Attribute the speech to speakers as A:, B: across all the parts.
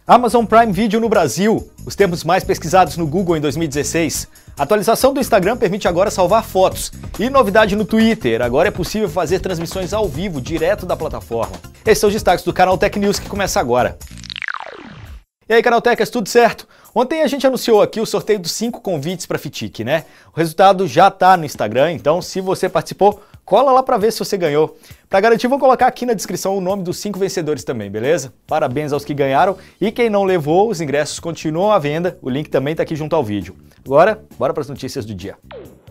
A: Amazon Prime Video no Brasil, os termos mais pesquisados no Google em 2016. A atualização do Instagram permite agora salvar fotos. E novidade no Twitter, agora é possível fazer transmissões ao vivo, direto da plataforma. Esses são os destaques do Canal Tech News que começa agora. E aí, Canaltechers, tudo certo? Ontem a gente anunciou aqui o sorteio dos 5 convites para FITIC, né? O resultado já está no Instagram, então se você participou, cola lá para ver se você ganhou. Para garantir, vou colocar aqui na descrição o nome dos 5 vencedores também, beleza? Parabéns aos que ganharam e quem não levou, os ingressos continuam à venda, o link também está aqui junto ao vídeo. Agora, bora para as notícias do dia.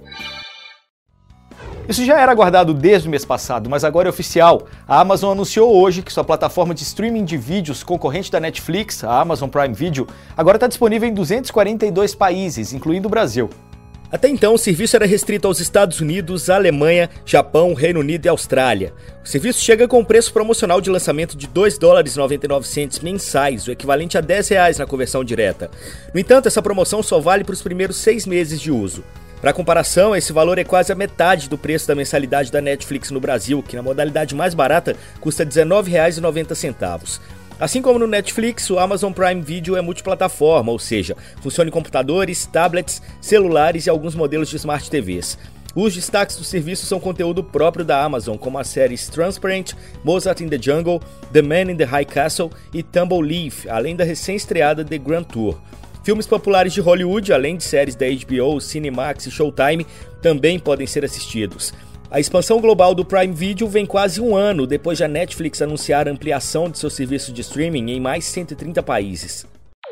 A: Isso já era aguardado desde o mês passado, mas agora é oficial. A Amazon anunciou hoje que sua plataforma de streaming de vídeos concorrente da Netflix, a Amazon Prime Video, agora está disponível em 242 países, incluindo o Brasil. Até então, o serviço era restrito aos Estados Unidos, Alemanha, Japão, Reino Unido e Austrália. O serviço chega com preço promocional de lançamento de $2,99 mensais, o equivalente a R$10 na conversão direta. No entanto, essa promoção só vale para os primeiros 6 meses de uso. Para comparação, esse valor é quase a metade do preço da mensalidade da Netflix no Brasil, que na modalidade mais barata custa R$19,90. Assim como no Netflix, o Amazon Prime Video é multiplataforma, ou seja, funciona em computadores, tablets, celulares e alguns modelos de Smart TVs. Os destaques do serviço são conteúdo próprio da Amazon, como as séries Transparent, Mozart in the Jungle, The Man in the High Castle e Tumble Leaf, além da recém-estreada The Grand Tour. Filmes populares de Hollywood, além de séries da HBO, Cinemax e Showtime, também podem ser assistidos. A expansão global do Prime Video vem quase um ano depois da Netflix anunciar a ampliação de seu serviço de streaming em mais 130 países.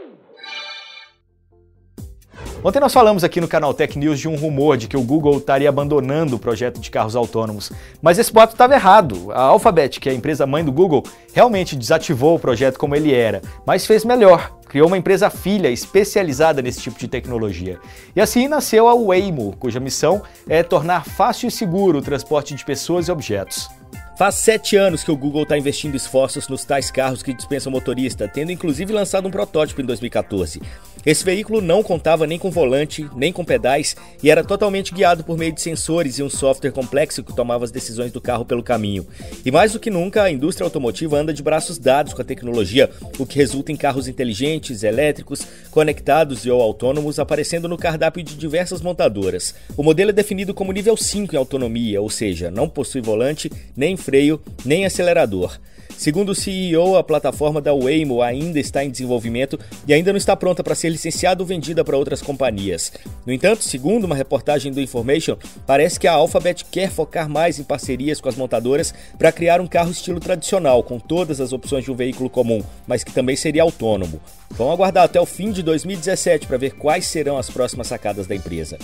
A: Ontem nós falamos aqui no Canal Tech News de um rumor de que o Google estaria abandonando o projeto de carros autônomos. Mas esse boato estava errado. A Alphabet, que é a empresa mãe do Google, realmente desativou o projeto como ele era, mas fez melhor. Criou uma empresa filha especializada nesse tipo de tecnologia. E assim nasceu a Waymo, cuja missão é tornar fácil e seguro o transporte de pessoas e objetos. Faz 7 anos que o Google está investindo esforços nos tais carros que dispensam motorista, tendo inclusive lançado um protótipo em 2014. Esse veículo não contava nem com volante, nem com pedais e era totalmente guiado por meio de sensores e um software complexo que tomava as decisões do carro pelo caminho. E mais do que nunca, a indústria automotiva anda de braços dados com a tecnologia, o que resulta em carros inteligentes, elétricos, conectados e ou autônomos aparecendo no cardápio de diversas montadoras. O modelo é definido como nível 5 em autonomia, ou seja, não possui volante, nem freio, nem acelerador. Segundo o CEO, a plataforma da Waymo ainda está em desenvolvimento e ainda não está pronta para ser licenciada ou vendida para outras companhias. No entanto, segundo uma reportagem do Information, parece que a Alphabet quer focar mais em parcerias com as montadoras para criar um carro estilo tradicional, com todas as opções de um veículo comum, mas que também seria autônomo. Vamos aguardar até o fim de 2017 para ver quais serão as próximas sacadas da empresa.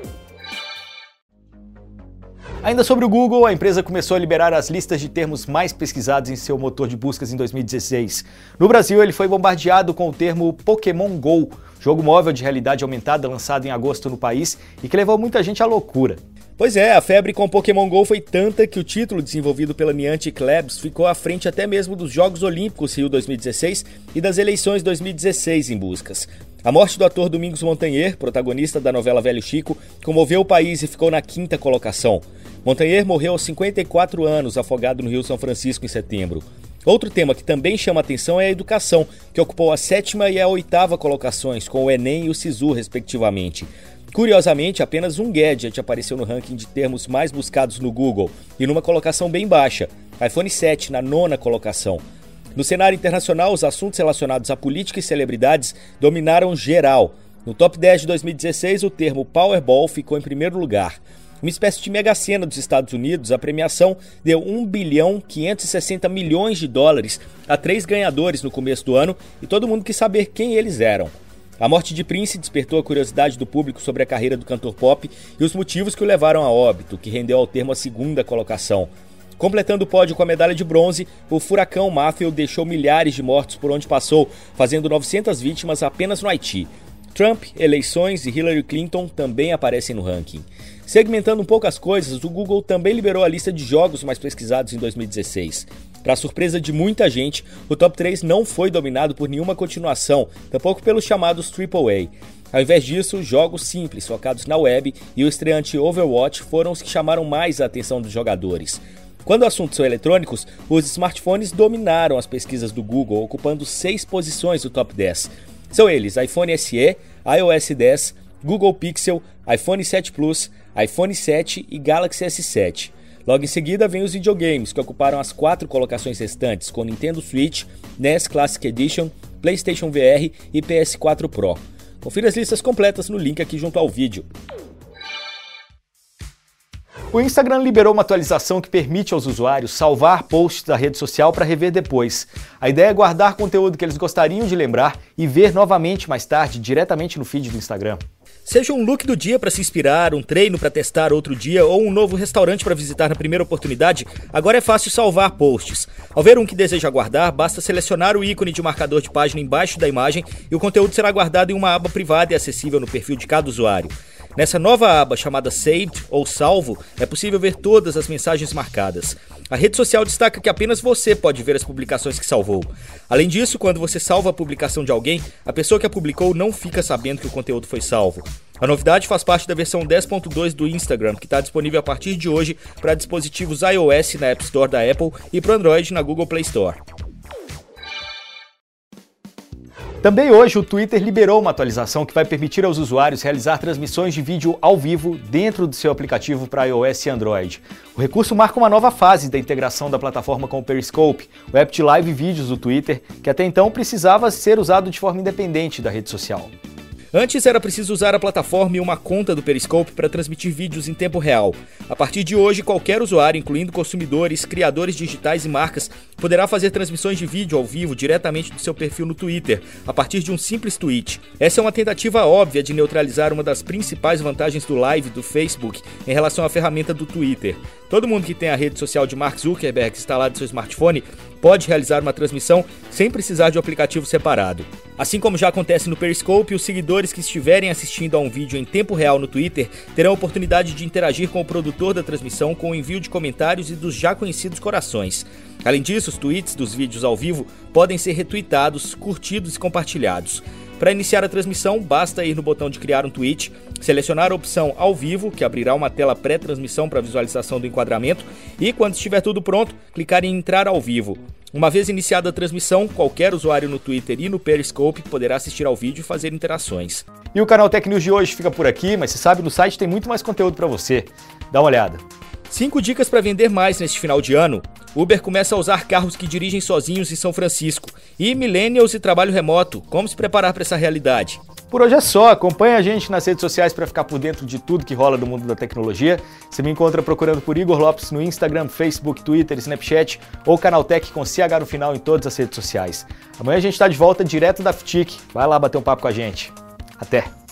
A: Ainda sobre o Google, a empresa começou a liberar as listas de termos mais pesquisados em seu motor de buscas em 2016. No Brasil, ele foi bombardeado com o termo Pokémon GO, jogo móvel de realidade aumentada lançado em agosto no país e que levou muita gente à loucura. Pois é, a febre com Pokémon GO foi tanta que o título desenvolvido pela Niantic Labs ficou à frente até mesmo dos Jogos Olímpicos Rio 2016 e das eleições 2016 em buscas. A morte do ator Domingos Montanher, protagonista da novela Velho Chico, comoveu o país e ficou na 5ª colocação. Montanher morreu aos 54 anos, afogado no Rio São Francisco em setembro. Outro tema que também chama atenção é a educação, que ocupou a 7ª e a 8ª colocações, com o Enem e o Sisu, respectivamente. Curiosamente, apenas um gadget apareceu no ranking de termos mais buscados no Google, e numa colocação bem baixa, iPhone 7 na 9ª colocação. No cenário internacional, os assuntos relacionados à política e celebridades dominaram geral. No top 10 de 2016, o termo Powerball ficou em primeiro lugar. Uma espécie de mega-sena dos Estados Unidos, a premiação deu $1,560 bilhões a 3 ganhadores no começo do ano e todo mundo quis saber quem eles eram. A morte de Prince despertou a curiosidade do público sobre a carreira do cantor pop e os motivos que o levaram a óbito, que rendeu ao termo a 2ª colocação. Completando o pódio com a medalha de bronze, o furacão Matthew deixou milhares de mortos por onde passou, fazendo 900 vítimas apenas no Haiti. Trump, eleições e Hillary Clinton também aparecem no ranking. Segmentando um pouco as coisas, o Google também liberou a lista de jogos mais pesquisados em 2016. Para surpresa de muita gente, o top 3 não foi dominado por nenhuma continuação, tampouco pelos chamados AAA. Ao invés disso, jogos simples, focados na web e o estreante Overwatch foram os que chamaram mais a atenção dos jogadores.
B: Quando assuntos são eletrônicos, os smartphones dominaram as pesquisas do Google, ocupando 6 posições do top 10. São eles iPhone SE, iOS 10, Google Pixel, iPhone 7 Plus, iPhone 7 e Galaxy S7. Logo em seguida vem os videogames, que ocuparam as 4 colocações restantes, com Nintendo Switch, NES Classic Edition, PlayStation VR e PS4 Pro. Confira as listas completas no link aqui junto ao vídeo.
A: O Instagram liberou uma atualização que permite aos usuários salvar posts da rede social para rever depois. A ideia é guardar conteúdo que eles gostariam de lembrar e ver novamente mais tarde, diretamente no feed do Instagram.
B: Seja um look do dia para se inspirar, um treino para testar outro dia ou um novo restaurante para visitar na primeira oportunidade, agora é fácil salvar posts. Ao ver um que deseja guardar, basta selecionar o ícone de marcador de página embaixo da imagem e o conteúdo será guardado em uma aba privada e acessível no perfil de cada usuário. Nessa nova aba chamada Saved ou Salvo, é possível ver todas as mensagens marcadas. A rede social destaca que apenas você pode ver as publicações que salvou. Além disso, quando você salva a publicação de alguém, a pessoa que a publicou não fica sabendo que o conteúdo foi salvo. A novidade faz parte da versão 10.2 do Instagram, que está disponível a partir de hoje para dispositivos iOS na App Store da Apple e para Android na Google Play Store.
A: Também hoje o Twitter liberou uma atualização que vai permitir aos usuários realizar transmissões de vídeo ao vivo dentro do seu aplicativo para iOS e Android. O recurso marca uma nova fase da integração da plataforma com o Periscope, o app de live vídeos do Twitter, que até então precisava ser usado de forma independente da rede social.
B: Antes era preciso usar a plataforma e uma conta do Periscope para transmitir vídeos em tempo real. A partir de hoje, qualquer usuário, incluindo consumidores, criadores digitais e marcas, poderá fazer transmissões de vídeo ao vivo diretamente do seu perfil no Twitter, a partir de um simples tweet. Essa é uma tentativa óbvia de neutralizar uma das principais vantagens do Live do Facebook em relação à ferramenta do Twitter. Todo mundo que tem a rede social de Mark Zuckerberg instalada em seu smartphone pode realizar uma transmissão sem precisar de um aplicativo separado. Assim como já acontece no Periscope, os seguidores que estiverem assistindo a um vídeo em tempo real no Twitter terão a oportunidade de interagir com o produtor da transmissão com o envio de comentários e dos já conhecidos corações. Além disso, os tweets dos vídeos ao vivo podem ser retweetados, curtidos e compartilhados. Para iniciar a transmissão, basta ir no botão de criar um tweet, selecionar a opção ao vivo, que abrirá uma tela pré-transmissão para visualização do enquadramento, e quando estiver tudo pronto, clicar em entrar ao vivo. Uma vez iniciada a transmissão, qualquer usuário no Twitter e no Periscope poderá assistir ao vídeo e fazer interações.
A: E o canal Tech News de hoje fica por aqui, mas você sabe, no site tem muito mais conteúdo para você. Dá uma olhada.
B: 5 dicas para vender mais neste final de ano. Uber começa a usar carros que dirigem sozinhos em São Francisco. E millennials e trabalho remoto. Como se preparar para essa realidade?
A: Por hoje é só. Acompanhe a gente nas redes sociais para ficar por dentro de tudo que rola no mundo da tecnologia. Você me encontra procurando por Igor Lopes no Instagram, Facebook, Twitter, Snapchat ou Canaltech com CH no final em todas as redes sociais. Amanhã a gente está de volta direto da FTIC. Vai lá bater um papo com a gente. Até!